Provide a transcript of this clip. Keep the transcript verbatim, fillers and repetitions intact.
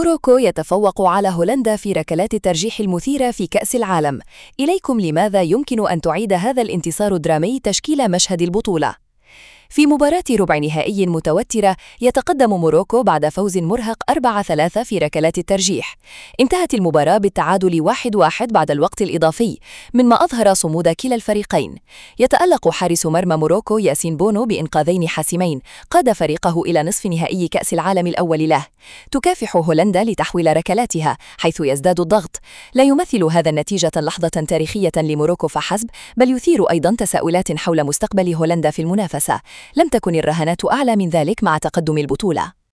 موروكو يتفوق على هولندا في ركلات الترجيح المثيرة في كأس العالم. إليكم لماذا يمكن أن تعيد هذا الانتصار الدرامي تشكيل مشهد البطولة؟ في مباراة ربع نهائي متوترة يتقدم موروكو بعد فوز مرهق أربعة ثلاثة في ركلات الترجيح. انتهت المباراة بالتعادل واحد واحد بعد الوقت الإضافي، مما أظهر صمود كلا الفريقين. يتألق حارس مرمى موروكو ياسين بونو بإنقاذين حاسمين قاد فريقه إلى نصف نهائي كأس العالم الأول له. تكافح هولندا لتحويل ركلاتها حيث يزداد الضغط. لا يمثل هذا النتيجة لحظة تاريخية لموروكو فحسب، بل يثير أيضا تساؤلات حول مستقبل هولندا في المنافسة. لم تكن الرهانات أعلى من ذلك مع تقدم البطولة.